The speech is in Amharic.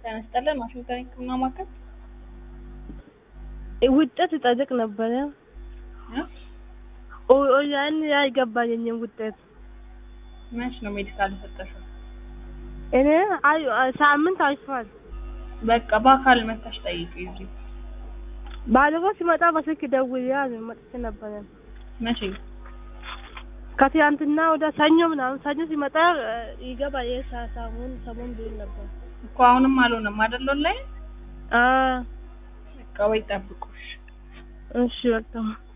ተነስተለን ዋሽንግተን ህክምና ማዕከል ውጤት ይጠብቅ ነበር ያን ያይገባኝም ውጤት መች ነው ሜዲካል ተሰጠሽው? እኔ ሳምንት አልፏል። በቃ በአካል መታሽ ጠይቂ እንጂ ባለፈው ሲመጣ በስልክ ደውዬ መጥቼ ነበር። መቼ? ከትናንትና ወደ ሰኞ ምናምን ሰኞ ሲመጣ ይገባል ሰሞን ቢል ነበር እኮ አሁንም አልሆነም አይደል ላይ? አ በቃ ወይ ጠብቁሽ። እሺ በቃ